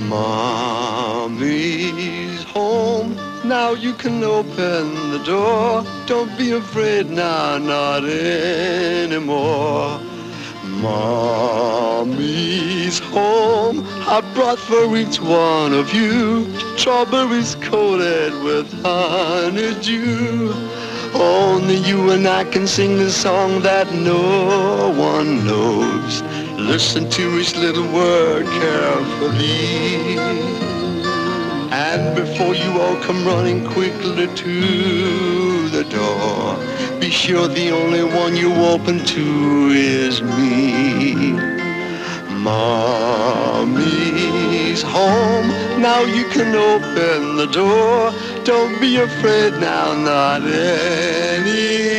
Mommy's home. Now you can open the door. Don't be afraid now, not anymore. Mommy's home. I brought for each one of you strawberries coated with honeydew. Only you and I can sing the song that no one knows. Listen to each little word carefully. And before you all come running quickly to the door, be sure the only one you open to is me. Mommy's home. Now you can open the door. Don't be afraid now, not anymore.